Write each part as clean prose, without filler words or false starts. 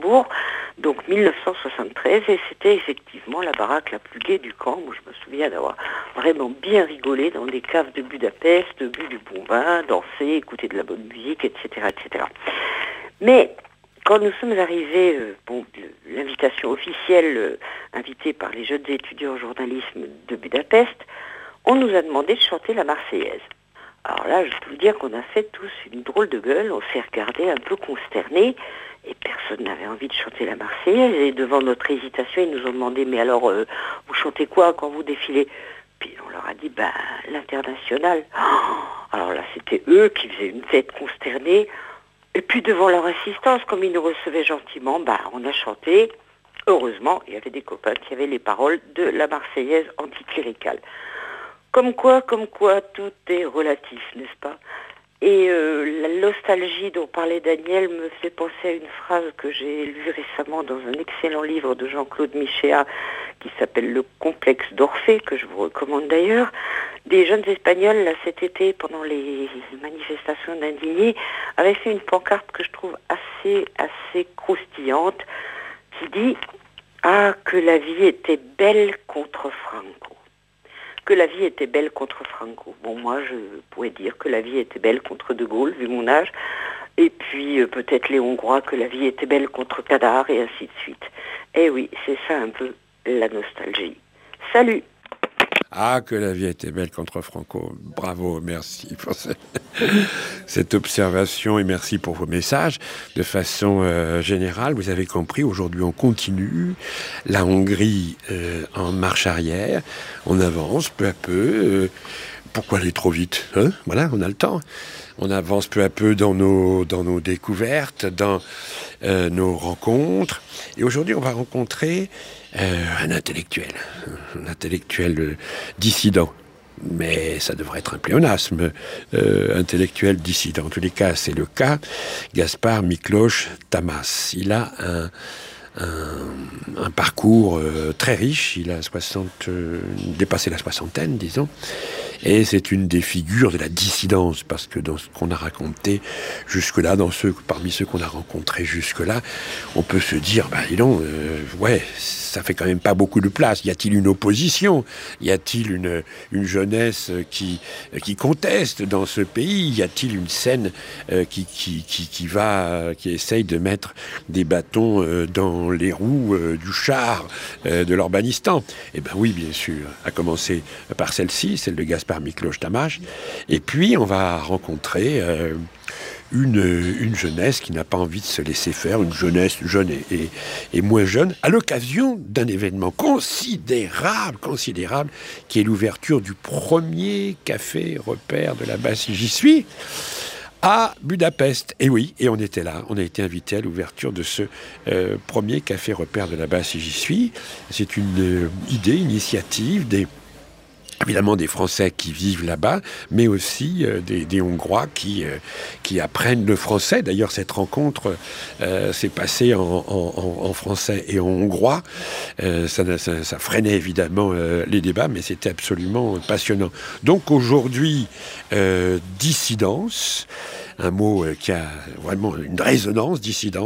Strasbourg, donc 1973, et c'était effectivement la baraque la plus gaie du camp. Moi, je me souviens d'avoir vraiment bien rigolé dans des caves de Budapest, bu du bon vin, dansé, écouté de la bonne musique, etc., etc. Mais quand nous sommes arrivés, l'invitation officielle invitée par les jeunes étudiants en journalisme de Budapest, on nous a demandé de chanter la Marseillaise. Alors là, je peux vous dire qu'on a fait tous une drôle de gueule, on s'est regardé un peu consternés, et personne n'avait envie de chanter la Marseillaise, et devant notre hésitation, ils nous ont demandé, mais alors, vous chantez quoi quand vous défilez? Puis on leur a dit, l'Internationale. Alors là, c'était eux qui faisaient une tête consternée, et puis devant leur insistance, comme ils nous recevaient gentiment, on a chanté. Heureusement, il y avait des copains qui avaient les paroles de la Marseillaise anticléricale. Comme quoi, tout est relatif, n'est-ce pas? Et la nostalgie dont parlait Daniel me fait penser à une phrase que j'ai lue récemment dans un excellent livre de Jean-Claude Michéa qui s'appelle Le complexe d'Orphée, que je vous recommande d'ailleurs. Des jeunes Espagnols, là, cet été, pendant les manifestations d'indignés, avaient fait une pancarte que je trouve assez croustillante, qui dit « Ah, que la vie était belle contre Franco ». Que la vie était belle contre Franco. Bon, moi, je pourrais dire que la vie était belle contre De Gaulle, vu mon âge, et puis peut-être les Hongrois, que la vie était belle contre Kadar, et ainsi de suite. Eh oui, c'est ça un peu la nostalgie. Salut! Ah, que la vie était belle contre Franco. Bravo, merci pour cette observation et merci pour vos messages. De façon générale, vous avez compris, aujourd'hui on continue. La Hongrie en marche arrière. On avance peu à peu. Pourquoi aller trop vite, hein? Voilà, on a le temps. On avance peu à peu dans nos découvertes, dans nos rencontres. Et aujourd'hui, on va rencontrer un intellectuel dissident. Mais ça devrait être un pléonasme, intellectuel dissident. En tous les cas, c'est le cas. Gaspard Miklos Tamas. Il a un parcours très riche. Il a dépassé la soixantaine, disons. Et c'est une des figures de la dissidence, parce que dans ce qu'on a raconté jusque-là, parmi ceux qu'on a rencontrés jusque-là, on peut se dire, dis donc, ça fait quand même pas beaucoup de place. Y a-t-il une opposition? Y a-t-il une jeunesse qui conteste dans ce pays? Y a-t-il une scène qui essaye de mettre des bâtons dans les roues du char de l'Urbanistan? Eh bien oui, bien sûr, à commencer par celle-ci, celle de Gaspard Miklos Tamas. Et puis on va rencontrer une jeunesse qui n'a pas envie de se laisser faire, une jeunesse jeune et moins jeune, à l'occasion d'un événement considérable, qui est l'ouverture du premier café repère de la Basse J'y suis, à Budapest. Et oui, et on était là, on a été invité à l'ouverture de ce premier café repère de la Basse J'y suis. C'est une initiative évidemment des Français qui vivent là-bas, mais aussi des Hongrois qui apprennent le français. D'ailleurs, cette rencontre s'est passée en français et en hongrois. Ça freinait évidemment les débats, mais c'était absolument passionnant. Donc aujourd'hui, dissidence, un mot qui a vraiment une résonance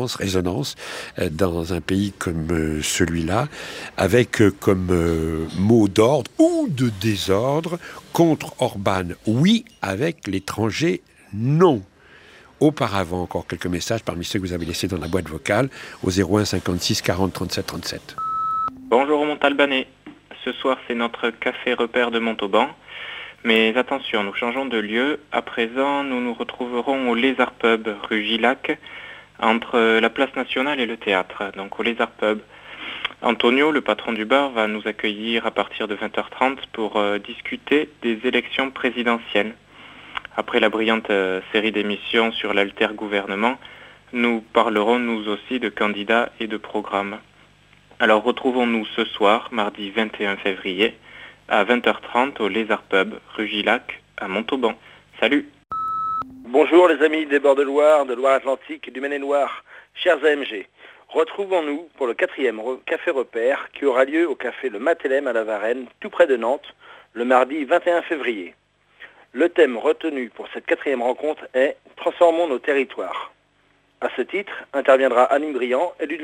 dans un pays comme celui-là, avec comme mot d'ordre ou de désordre, contre Orban, oui, avec l'étranger, non. Auparavant, encore quelques messages parmi ceux que vous avez laissés dans la boîte vocale au 01 56 40 37 37. Bonjour Montalbanais. Ce soir, c'est notre café repère de Montauban. Mais attention, nous changeons de lieu. À présent, nous nous retrouverons au Lézard Pub, rue Gilac, entre la place nationale et le théâtre, donc au Lézard Pub. Antonio, le patron du bar, va nous accueillir à partir de 20h30 pour discuter des élections présidentielles. Après la brillante série d'émissions sur l'alter-gouvernement, nous parlerons nous aussi de candidats et de programmes. Alors retrouvons-nous ce soir, mardi 21 février, à 20h30 au Lézard Pub, rue Gilac, à Montauban. Salut! Bonjour les amis des bords de Loire-Atlantique et du Maine-et-Loire, chers AMG. Retrouvons-nous pour le 4e café repère qui aura lieu au café Le Matélème à la Varenne, tout près de Nantes, le mardi 21 février. Le thème retenu pour cette 4e rencontre est « Transformons nos territoires ». À ce titre, interviendra Annie Briand, élue de